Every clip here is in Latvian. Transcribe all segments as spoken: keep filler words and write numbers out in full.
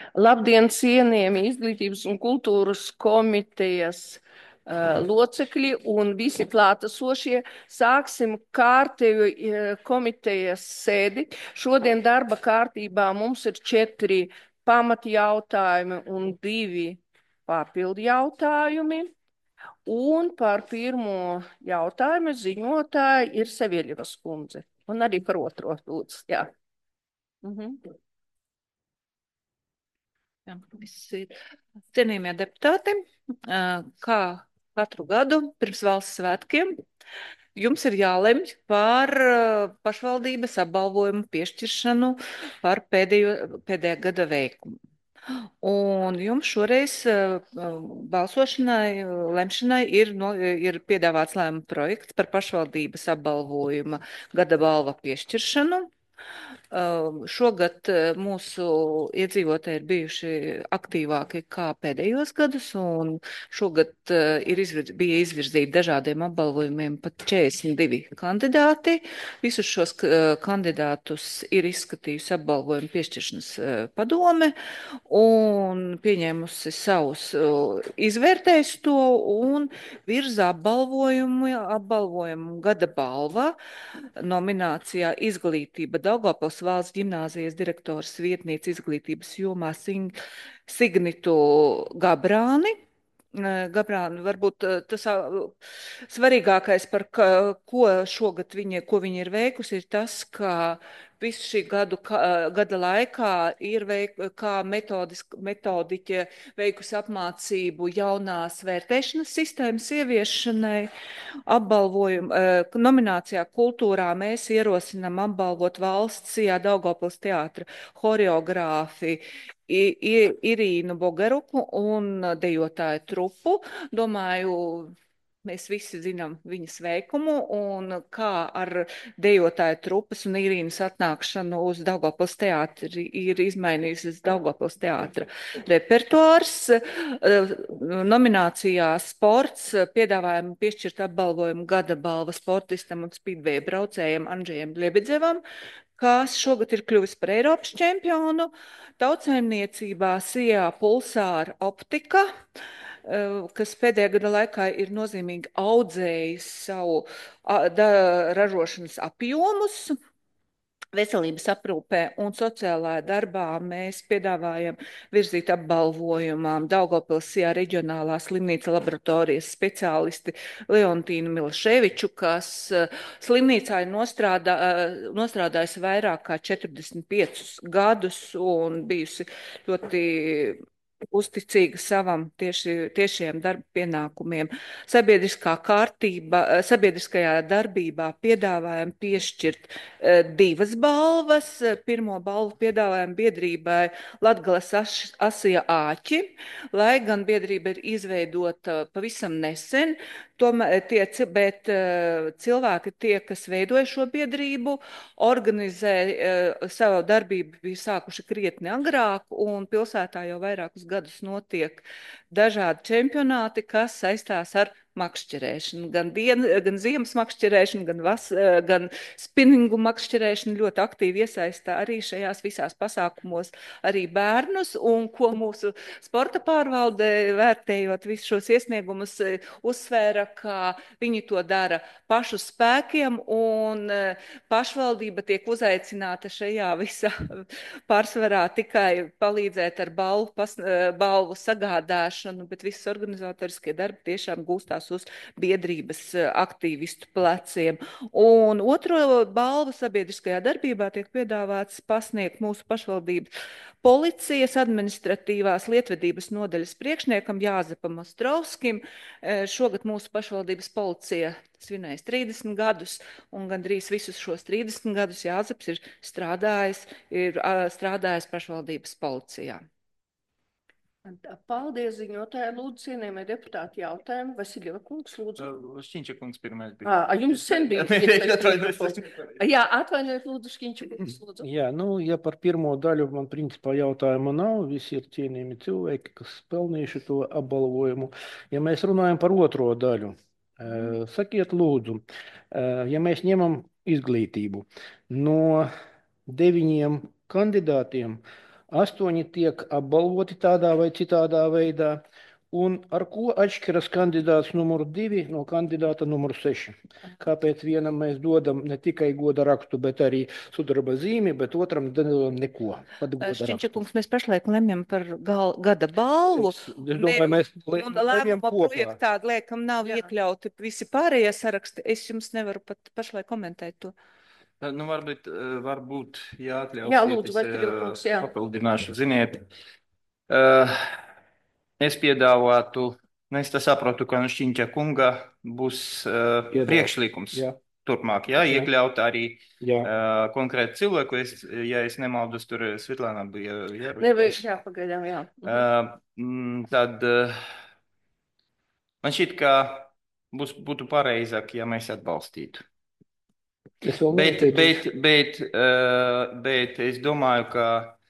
Labdien, cienījami Izglītības un kultūras komitejas uh, locekļi un visi klātesošie. Sāksim kārtējo uh, komitejas sēdi. Šodien darba kārtībā mums ir četri pamati jautājumi un divi papildu jautājumi. Un par pirmo jautājumu ziņotāja ir Sevieļevas kundze. Un arī par otro lūdzu. Jā. Mhm. Jā, visi cienījamie deputāti, kā katru gadu pirms valsts svētkiem, jums ir jālemj par pašvaldības apbalvojumu piešķiršanu par pēdējo, pēdējā gada veikumu. Un jums šoreiz balsošanai, lemšanai ir, no, ir piedāvāts lēmuma projekts par pašvaldības apbalvojuma gada balva piešķiršanu. Uh, šogad uh, mūsu iedzīvotāji ir bijuši aktīvāki kā pēdējos gadus, un šogad uh, ir izvirz, bija izvirzīti dažādiem apbalvojumiem pat četrdesmit divi kandidāti. Visus šos uh, kandidātus ir izskatījusi apbalvojumu piešķiršanas uh, padome un pieņēmusi savus, uh, izvērtējusi to un virza apbalvojumu, apbalvojumu gada balva nominācijā Izglītība Daugavpils valsts ģimnāzijas direktors vietniece izglītības jomā Sing Signitu Gabrāni. Gabrāni, varbūt tas svarīgākais, par ka, ko šogad viņa, ko viņa ir veikusi, ir tas, ka visu šī gadu, ka, gada laikā ir veik, kā metodiķe veikusi apmācību jaunās vērtēšanas sistēmas ieviešanai. Apbalvojumu nominācijā kultūrā mēs ierosinām apbalvot valsts Sijā Daugavpils teātra horeogrāfi Irīnu Bogaruku un dejotāju trupu. Domāju, mēs visi zinām viņas veikumu un kā ar dejotāju trupas un Irīnas atnākšanu uz Daugavpils teātri ir izmainījusies Daugavpils teātra repertuārs. Nominācijā sports piedāvājam piešķirt apbalvojumu gada balva sportistam un spīdvēja braucējam Andžejam Ļebedzevam, kas šogad ir kļuvis par Eiropas čempionu. Tautsēmniecībā Sijā Pulsāra optika, kas pēdējā gada laikā ir nozīmīgi audzējis savu da, ražošanas apjomus. Veselības aprūpē un sociālajā darbā mēs piedāvājam virzīt apbalvojumam Daugavpils Sijā reģionālā slimnīca laboratorijas speciālisti Leontīnu Milaševiču, kas slimnīcā ir nostrādā, nostrādājusi vairāk kā četrdesmit piecus gadus un bijusi ļoti uzticīga savam tieši, tiešiem darba pienākumiem. Sabiedriskā kārtība, sabiedriskajā darbībā piedāvājam piešķirt uh, divas balvas. Pirmo balvu piedāvājam biedrībai Latgales Asija Āķi, lai gan biedrība ir izveidota pavisam nesen, tomēr tie, bet uh, cilvēki tie, kas veidoja šo biedrību, organizē uh, savu darbību, bija sākuši krietni agrāk, un pilsētā jau vairākus gadus notiek dažādi čempionāti, kas saistās ar makšķerēšanu. Gan, dien, gan ziemas makšķerēšanu, gan, vas, gan spinningu makšķerēšanu ļoti aktīvi iesaistā arī šajās visās pasākumos arī bērnus, un ko mūsu sporta pārvalde, vērtējot visus šos iesniegumus, uzsvēra, ka viņi to dara pašu spēkiem, un pašvaldība tiek uzaicināta šajā visā pārsvarā tikai palīdzēt ar balvu, pas, balvu sagādāšanu, bet viss organizatoriskie darbi tiešām gūstās uz biedrības aktīvistu pleciem. Un otro balvu sabiedriskajā darbībā tiek piedāvāts pasniegt mūsu pašvaldības policijas administratīvās lietvedības nodaļas priekšniekam Jāzepam Ostrovskim. Šogad mūsu pašvaldības policija svinēs trīsdesmit gadus, un gandrīz visus šos trīsdesmit gadus Jāzeps ir strādājis, ir strādājis pašvaldības policijā. Paldies, ziņotāji. Lūdzu, cienījamie deputāti, jautājumu. Vasiļeva kungs, lūdzu. Šķiņša kungs pirmais bija. À, jums sen bija. Jā, atvainojiet, lūdzu, Šķiņša kungs, lūdzu. Jā, nu, ja par pirmo daļu man principā jautājuma nav, visi ir cienījami cilvēki, kas pelnījuši to apbalvojumu. Ja mēs runājam par otro daļu, sakiet lūdzu, ja mēs ņemam izglītību no deviņiem kandidātiem, astoņi tiek apbalvoti tādā vai citādā veidā. Un ar ko atšķiras kandidāts numur divi no kandidāta numur seši? Kāpēc vienam mēs dodam ne tikai goda rakstu, bet arī sudraba zīmi, bet otram nedodam neko? Pat goda rakstu. Šķiņķakungs, mēs pašlaik lemjam par gal, gada balvu. Es, es domāju, mēs le- Un lemjam lēmuma kopā. projektā, liekam, nav Jā. iekļauti visi pārējie saraksti. Es jums nevaru pat pašlaik komentēt to. Nu, varbūt, eh, varbūt jāatļaus. Jā, lūdzu, Vaļķīga kungs, jā. Papildināšu, ziniet. Uh, es piedāvātu, nu, es tā saprotu, ka no Šķiņķa kunga būs uh, Piedāvā. priekšlikums Jā. turpmāk, jā, Jā. iekļaut arī Jā. uh, konkrēti cilvēku. Es, ja es nemaldos, tur Svetlāna bija jāručās. Nevajag, jā, pagaidām, jā. Uh, mm, tad uh, man šķiet, ka būs, būtu pareizāk, ja mēs atbalstītu. Es vēl Bet, neteicu. bet, bet, uh, bet es domāju, ka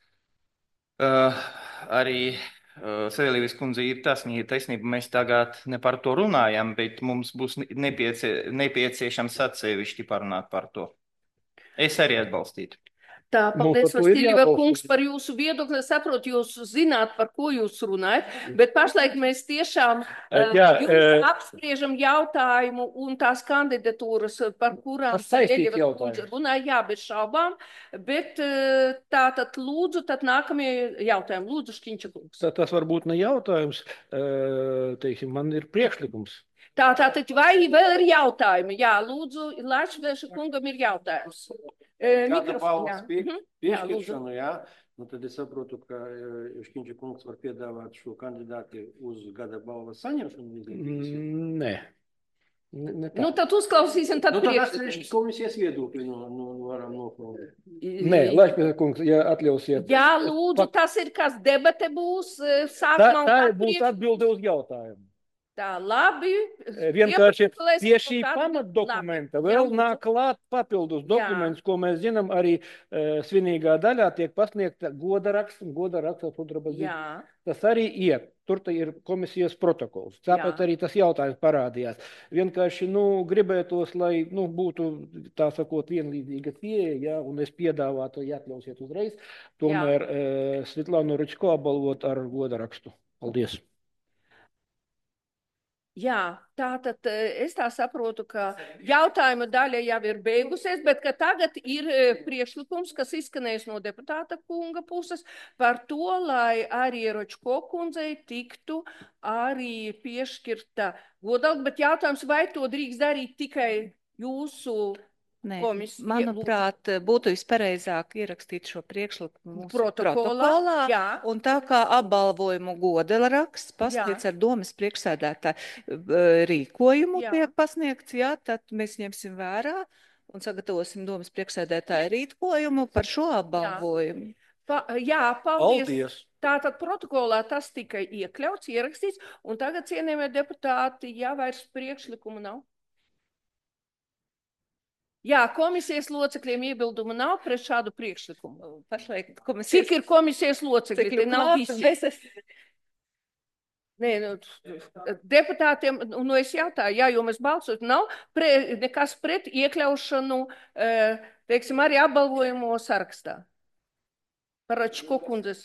uh, arī uh, Savēlīves kundze ir taisnība, taisnība. Mēs tagad ne par to runājam, bet mums būs nepiecie, nepieciešams atsevišķi parunāt par to. Es arī atbalstītu. Tā, Mums paldies, par to ir Vaļķīga jābalso. kungs, par jūsu viedokli. Es saprotu, jūs zināt, par ko jūs runājat, bet pašlaik mēs tiešām Eh, uh, jā, jūs eh, apspriežam jautājumu un tās kandidatūras, par kurām Tas saistīts Savēlīves jautājums. kundze runāja, jā, bez šaubām, bet uh, tā tad lūdzu, tad nākamie jautājumi. Lūdzu, Šķiņķa kungs. Tā- Tas varbūt ne jautājums, eh, teiksim, man ir priekšlikums. Tā, tā tad vai vēl ir jautājumi? Jā, lūdzu, Lašveša kungam ir jautājums. E, Gada mikrofons, balvas jā. pie- Mhm. Jā, lūdzu. piešķiršanu, jā, nu tad es saprotu, ka eh, Šķiņķa kungs var piedāvāt šo kandidāti uz gada balvas saņemšanu. Mm, Nē. Ne, ne tā. Nu, tad uzklausīsim, tad Nu, tad priekšlikums. atsevišķi komisijas viedokļi no, no, varam noformulēt. Nē, Lašpēta kungs, ja atļausiet. Jā, lūdzu, tas ir kas debate būs e, Tā, sākumā. un tā tad būs priekš- atbilde uz jautājumu. Tā, labi. Vienkārši Iepazīstināsim pie ar šī kādu- pamatdokumenta Labi. vēl Jā, lūdzu. nāk klāt papildus dokuments, ko mēs zinām, arī uh, svinīgā daļā tiek pasniegta goda raksts un goda raksts sudraba zīme. Jā, Tas arī iet. Tur tā ir komisijas protokols. Tāpēc Jā. arī tas jautājums parādījās. Vienkārši nu, gribētos, lai nu, būtu tā sakot vienlīdzīga pieeja, ja, un es piedāvātu, ja atļausiet uzreiz, tomēr uh, Svetlānu Ručko apbalvot ar goda rakstu. Paldies! jā, tā tad e, es tā saprotu, ka jautājuma daļa jau ir beigusies, bet ka tagad ir e, priekšlikums, kas izskanējis no deputāta kunga puses par to, lai arī Ročko kundzei tiktu arī piešķirta godalga, bet jautājums, vai to drīkst darīt tikai jūsu Nē, Komisija, manuprāt, būtu vispareizāk ierakstīt šo priekšlikumu mūsu protokolā? protokolā. Jā. Un tā kā apbalvojumu goda raksts pasniedz ar domas priekšsēdētāju eh, rīkojumu Jā. tiek pasniegts, jā, tad mēs ņemsim vērā un sagatavosim domas priekšsēdētāju rīkojumu par šo apbalvojumu. Pa, jā, paldies. Paldies! Tātad protokolā tas tika iekļauts, ierakstīts, un tagad, cienījamie deputāti, ja vairs priekšlikumu nav. Jā, komisijas locekļiem iebildumu nav pret šādu priekšlikumu. Pašlaik komisijas Cik ir komisijas locekļi? Te nav visi. Es esmu Nē, nu, deputātiem, nu es jautāju, jā, jo mēs balsot, nav pre, nekas pret iekļaušanu, eh, teiksim, arī apbalvojumu sarakstā. Par Račko kundzes.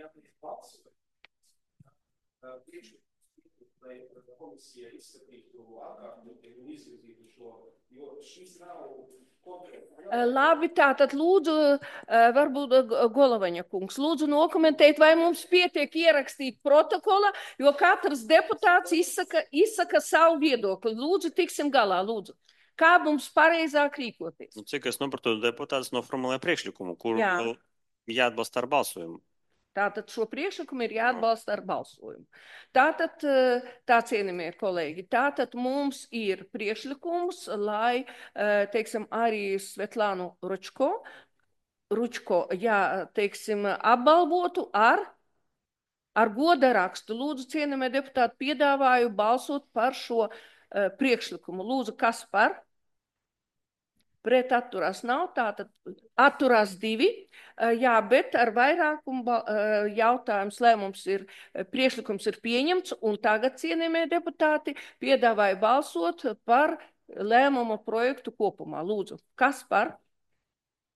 Eh, Labi, tātad lūdzu, eh, varbūt eh, Golovaņa kungs, lūdzu nokomentēt, vai mums pietiek ierakstīt protokola, jo katrs deputāts izsaka, izsaka savu viedokli. Lūdzu, tiksim galā, lūdzu. Kā mums pareizāk rīkoties? Nu, cik es saprotu, deputāts noformulēja priekšlikumu, kuru Jā. vēl jāatbalsta ar balsojumu. Tātad šo priekšlikumu ir jāatbalsta ar balsojumu. Tātad, eh, tā cienījamie kolēģi, tātad mums ir priekšlikums, lai, eh, teiksim, arī Svetlānu Ručko, Ručko, jā, teiksim, apbalvotu ar, ar goda rakstu. Lūdzu, cienījamie deputāti, piedāvāju balsot par šo uh, priekšlikumu. Lūdzu, kas par? Pret atturās nav, tātad atturās divi, uh, jā, bet ar vairākumu uh, jautājums lēmums ir, uh, priekšlikums ir pieņemts, un tagad, cienījamie deputāti, piedāvāju balsot par lēmumu projektu kopumā. Lūdzu, kas par?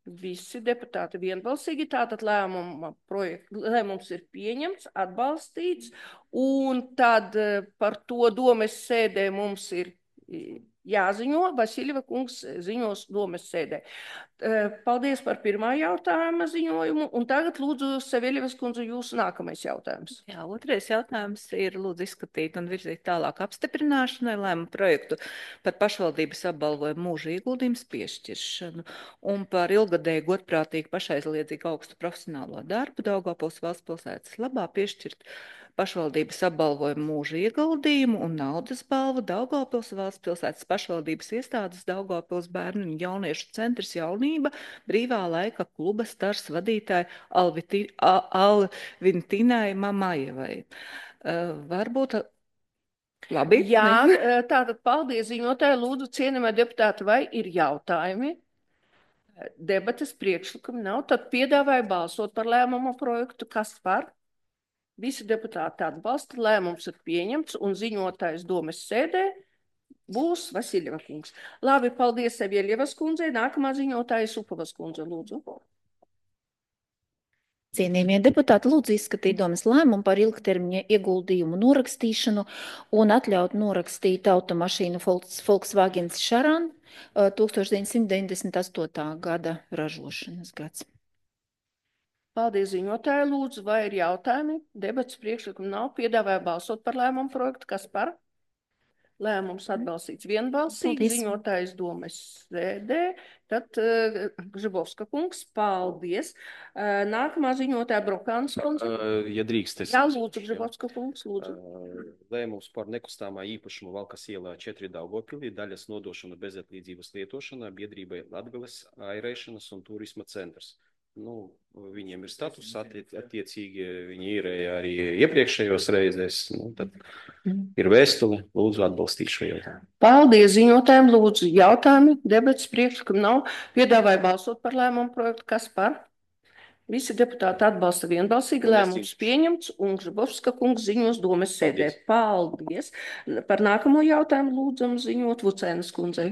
Visi deputāti vienbalsīgi, tātad lēmuma projekt, lēmums ir pieņemts, atbalstīts, un tad par to domes sēdē mums ir jāziņo, Vasiļeva kungs ziņos domes sēdē. Paldies par pirmā jautājuma ziņojumu, un tagad lūdzu Saviļevas kundze jūsu nākamais jautājums. Jā, otrais jautājums ir lūdzu izskatīt un virzīt tālāk apstiprināšanai lēmumu projektu par pašvaldības apbalvojumu mūža ieguldījums piešķiršanu un par ilgadēju godprātīgu pašaizliedzīgu augstu profesionālo darbu Daugavpils valsts pilsētas labā piešķirt pašvaldības apbalvojumu mūža ieguldījumu un naudas balvu Daugavpils valsts pilsētas pašvaldības iestādes Daugavpils bērnu un jauniešu centrs Jaunība brīvā laika kluba stars vadītāja Alviti, Alvintinai Mamajevai. Uh, varbūt labi? Jā, tātad paldies ziņotāji, lūdzu cienījamie deputāti, vai ir jautājumi? Debates priekšlikumi nav, tad piedāvāju balsot par lēmumu projektu, kas par? Visi deputāti atbalsta, lēmums ir pieņemts un ziņotājs domes sēdē būs Vasiļeva kungs. Labi, paldies Saviļevas kundzei, nākamā ziņotāja Supovas kundze, lūdzu. Cienījamie deputāti, lūdzu izskatīt domes lēmumu par ilgtermiņa ieguldījumu norakstīšanu un atļaut norakstīt automašīnu Volkswagen Charan tūkstoš deviņsimt deviņdesmit astotā gada ražošanas gads. Paldies ziņotāji, lūdzu, vai ir jautājumi? Debats priekšlikumi nav, piedāvāja balsot par lēmumu projektu, kas par? Lēmums atbalstīts vienbalsīgi, Paldies. Ziņotājs domes sēdē, tad uh, Žibovska kungs, paldies. Uh, nākamā ziņotāja Brokāns kundze. Uh, ja drīkst, es... Jā, lūdzu, Žibovska kungs, lūdzu. Uh, lēmums par nekustāmā īpašumu Valkas ielā četri Daugavpilī, daļas nodošana bezatlīdzības lietošanā biedrībai Latgales airēšanas un turisma centrs. Nu, viņiem ir status, attiecīgi viņi īrēja arī iepriekšējos reizēs, nu, tad ir vēstule, lūdzu atbalstīt šo jautājumu. Paldies ziņotājiem, lūdzu jautājumi, debats priekšlikumi nav, piedāvāja balsot par lēmumu projektu, kas par? Visi deputāti atbalsta vienbalsīgi, lēmums pieņemts un Žabovska kungs ziņos domes sēdē. Paldies. Par nākamo jautājumu lūdzam ziņot Vucēnas kundzei.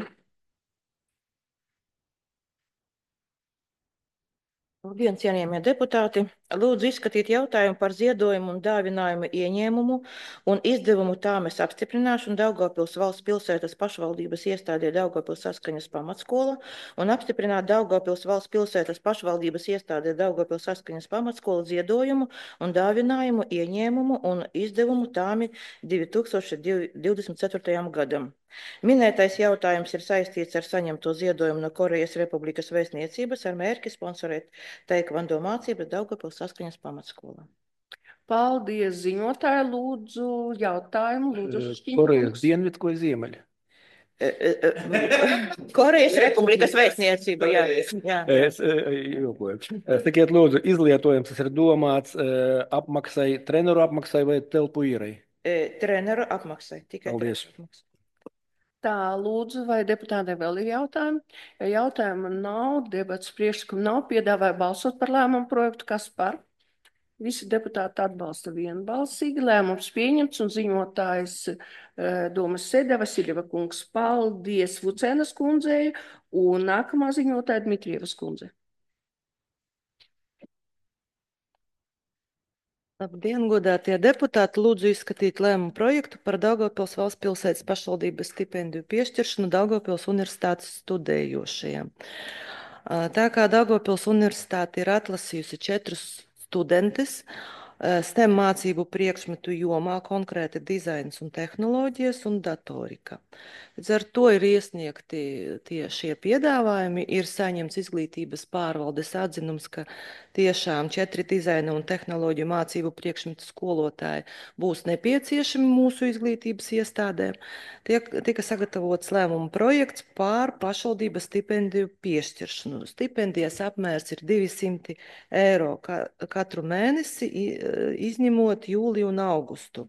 Labdien, cienījamie deputāti! Lūdzu izskatīt jautājumu par ziedojumu un dāvinājumu ieņēmumu un izdevumu tāmes apstiprināšanu Daugavpils valsts pilsētas pašvaldības iestādē Daugavpils saskaņas pamatskola un apstiprināt Daugavpils valsts pilsētas pašvaldības iestādē Daugavpils saskaņas pamatskola ziedojumu un dāvinājumu ieņēmumu un izdevumu tāmi divi tūkstoši divdesmit ceturtajam gadam. Minētais jautājums ir saistīts ar saņemto ziedojumu no Korejas Republikas vēstniecības ar mērķi sponsorēt teikvando mācības Daugavpils saskaņas pamatskolā. Paldies, ziņotāji, lūdzu jautājumu. Lūdzu, Korejas dienvidu vai ziemeļa? Korejas Republikas vēstniecība, jā. jā. Es jokoju. Sakiet, lūdzu, izlietojums tas ir domāts apmaksai, treneru apmaksai vai telpu īrai? Treneru apmaksai, tikai Paldies. treneru apmaksai. Tā, lūdzu, vai deputātiem vēl ir jautājumi? Ja jautājumu nav, debats priekšlikumu nav, piedāvāja balsot par lēmumu projektu, kas par? Visi deputāti atbalsta vienbalsīgi, lēmums pieņemts un ziņotājs uh, domas sēdē Vasiļeva kungs. Paldies Vucēnas kundzei un nākamā ziņotāja Dmitrievas kundze. Labdien, godātie deputāti, lūdzu izskatīt lēmumu projektu par Daugavpils valsts pilsētas pašvaldības stipendiju piešķiršanu Daugavpils universitātes studējošajiem. Tā kā Daugavpils universitāte ir atlasījusi četrus studentus STEM mācību priekšmetu jomā, konkrēti dizains un tehnoloģijas un datorika. Līdz ar to ir iesniegti tie šie piedāvājumi, ir saņemts izglītības pārvaldes atzinums, ka tiešām četri dizaina un tehnoloģiju mācību priekšmetu skolotāji būs nepieciešami mūsu izglītības iestādēm. Tiek, tika sagatavots lēmuma projekts pār pašvaldības stipendiju piešķiršanu. Stipendijas apmērs ir divsimt eiro katru mēnesi, izņemot jūliju un augustu.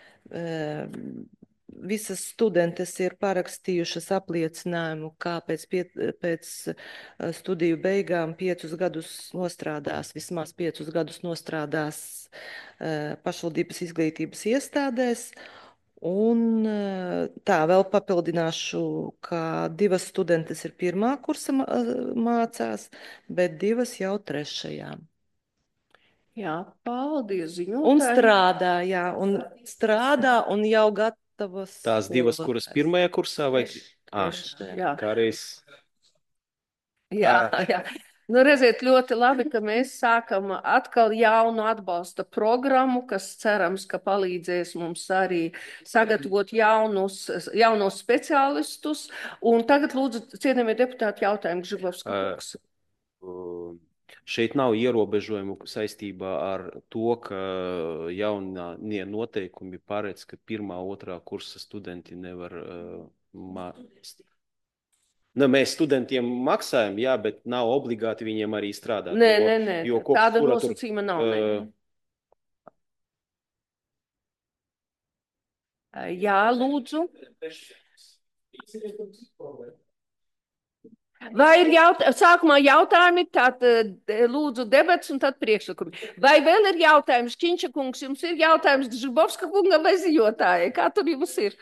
Visas studentes ir parakstījušas apliecinājumu, kā pēc, pie, pēc studiju beigām piecus gadus nostrādās, vismaz piecus gadus nostrādās pašvaldības izglītības iestādēs. Un eh, tā vēl papildināšu, ka divas studentes ir pirmā kursa mā- mācās, bet divas jau trešajā. Jā, paldies Un ziņotājiem. strādā, jā, un strādā un jau gatavas. Tās divas, kuras skolotājas. pirmajā kursā vai? Ā, Trešajā. Jā, kā reiz. jā, jā. Nu, redziet, ļoti labi, ka mēs sākam atkal jaunu atbalsta programmu, kas cerams, ka palīdzēs mums arī sagatavot jaunus, jaunos speciālistus. Un tagad lūdzu, cienījamie deputāti, jautājumu Žibovska Ā, kungs. Uh, Šeit nav ierobežojumu saistībā ar to, ka jaunie noteikumi paredz, ka pirmā, otrā kursa studenti nevar uh, mācīt. Nu, mēs studentiem maksājam, jā, bet nav obligāti viņiem arī strādāt. Nē, jo, nē, nē, jo kopš tāda kura tur, nosacījuma nav. Nē. uh, Jā, lūdzu. Vai ir jaut... sākumā jautājumi, tad eh, lūdzu debats un tad priekšlikumi. Vai vēl ir jautājums? Šķiņša kungs, jums ir jautājums Žibovska kungam vai ziņotājai? Kā tur jums ir?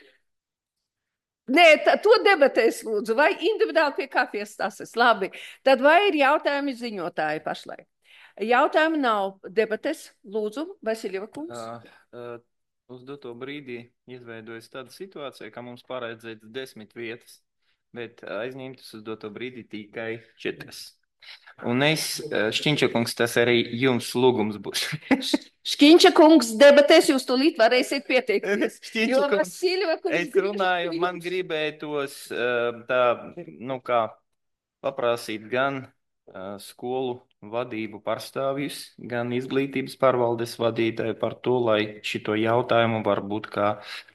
Nē, tā, to debatēs lūdzu, vai individuāli pie kafijas stāsies. Labi, tad vai ir jautājumi ziņotāji pašlaik? Jautājumi nav debates, lūdzu, Vasiljeva kungs. Uh, uh, uz doto brīdī izveidojas tāda situācija, ka mums paredzēts desmit vietas, bet aizņemtas uz doto brīdī tikai četras. Un es, Šķiņša kungs, tas arī jums lūgums būs. Šķiņša kungs, debatēs jūs tūlīt varēsiet pieteikties. Šķiņša Jo kungs, Vasiljeva kungs es grib runāju, man jums. gribētos uh, tā, nu kā, paprasīt gan uh, skolu vadību pārstāvjus, gan izglītības pārvaldes vadītāju par to, lai šito jautājumu varbūt kā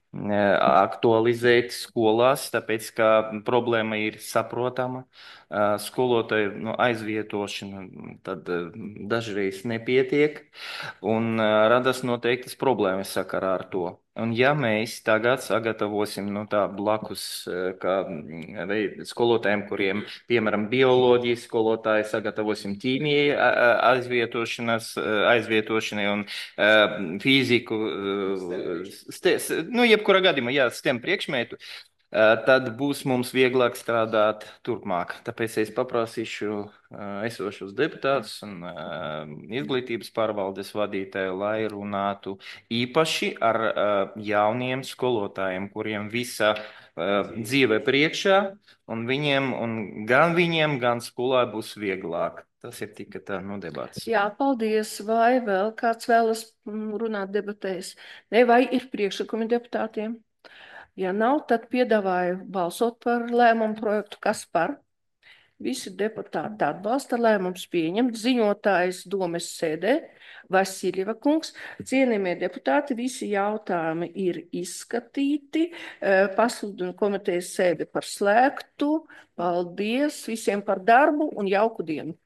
aktualizēt skolās, tāpēc, ka problēma ir saprotama. Skolotāju nu, aizvietošana tad dažreiz nepietiek un radas noteiktas problēmas sakarā ar to. Un ja mēs tagad sagatavosim nu, tā blakus kā skolotājiem, kuriem, piemēram, bioloģijas skolotāji, sagatavosim ķīmiju aizvietošanas, aizvietošanai un fiziku, ste, nu, jebkurā gadījumā, jā, STEM priekšmētu, tad būs mums vieglāk strādāt turpmāk. Tāpēc es paprasīšu esošos deputātus un izglītības pārvaldes vadītāju, lai runātu īpaši ar jauniem skolotājiem, kuriem visa dzīve priekšā, un viņiem, un gan viņiem, gan skolā būs vieglāk. Tas ir tikai tā, nu, debats. Jā, paldies. Vai vēl kāds vēlas runāt debatēs? Ne, vai ir priekšlikumi deputātiem? Ja nav, tad piedāvāju balsot par lēmumu projektu. Kas par? Visi deputāti atbalsta lēmums pieņemt. Ziņotājs domes sēdē Vasiljeva kungs. Cienījamie deputāti, visi jautājumi ir izskatīti. Pasludinu komitejas sēdi par slēgtu. Paldies visiem par darbu un jauku dienu!